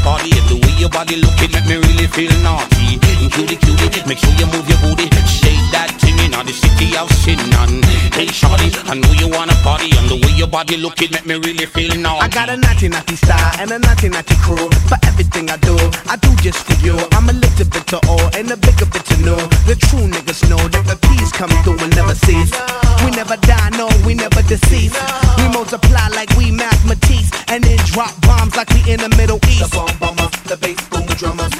party, and the way your body looking make me really feel naughty. Cutie, cutie, make sure you move your booty. Shake that thing in the city of sin. And hey shawty, I know you wanna party, and the way your body looking make me really feel naughty. I got a naughty naughty style and a naughty naughty crew. For everything I do just for you. I'm a little bit to all and a bigger bit to know. The true niggas know that the peace come through and never cease. We never die, no, we never decease. We multiply like we mathematics, and then drop bombs like we in the Middle East. The bomb bomber, the bass boom drummers.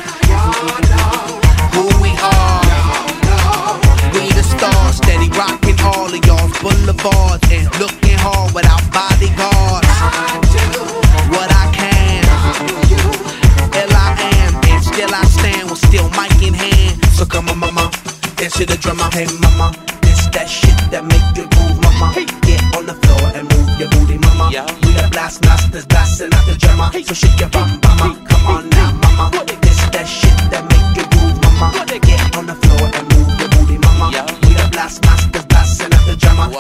Who we are? We the stars, steady rocking all of y'all's boulevards and looking hard without bodyguards. What I can, L.I.am, and still I stand with still mic in hand. So come on, mama, dance to the drummer. Hey, mama, this that shit that make you move, mama. Get on the floor and move your booty, mama. We the blast masters, blasting out the drummer. So shake your bum, mama. Come on now, mama. This that shit that make you move, mama. Get on the floor and move your booty, mama. We the blast masters, blasting out the drummer.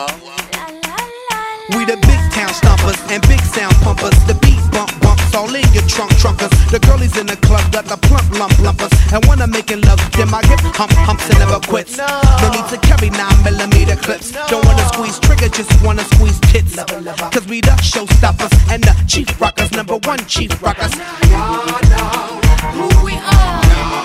We the big town stompers and big sound pumpers. The beat bumps all in your trunkers. The girlies in the club got the plump lumpers. And when I'm making love, them I get humps and never quits. No need to carry 9mm clips. Don't wanna squeeze trigger, just wanna squeeze tits. Cause we the showstoppers and the chief rockers, #1 chief rockers. Who we are?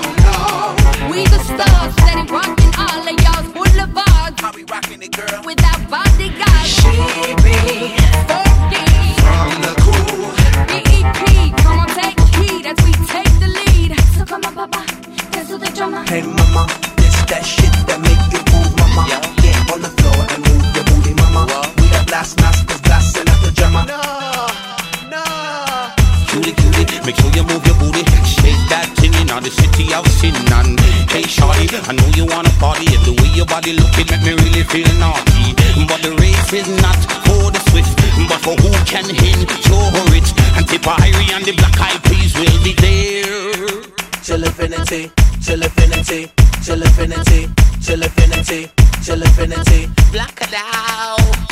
We the stars, steady rocking all of y'all's boulevards. How we rocking it, girl? Without bodyguards. She be from the cool. BEP, come on, take heed as we take the lead. So come on, papa, dance to the drummer. Hey, mama, this that shit that make you move, mama. Get on the floor and move your booty, mama. We the blast masters, blasting out the drummer. No. Cutie, cutie, make sure you move your booty. Shake that thing in the city of sin. And hey shawty, I know you wanna party, and the way your body looking make me really feel naughty. But the race is not for the swift, but for who can enjoy it. And Tipperary and the Black Eyed Peas will be there. Till infinity, till infinity, till infinity, till infinity, till infinity. Black it out.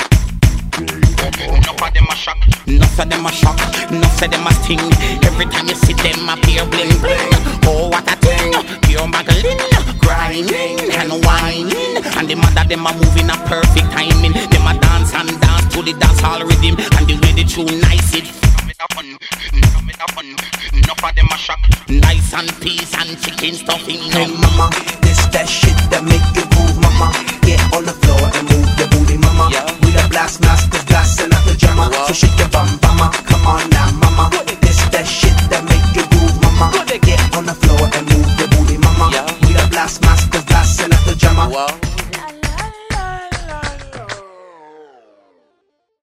Enough of them a shock, enough of them a shock, enough of them a sting. Every time you see them appear bling bling. Oh what a thing, pure magazine, grinding and whining. And the mother them a moving a perfect timing. Them a dance and dance to the dance hall rhythm. And the way they tune nice it. Enough of them a shock, nice and peace and chicken stuffing. Hey mama, this that shit that make you move, mama. Get on the floor and move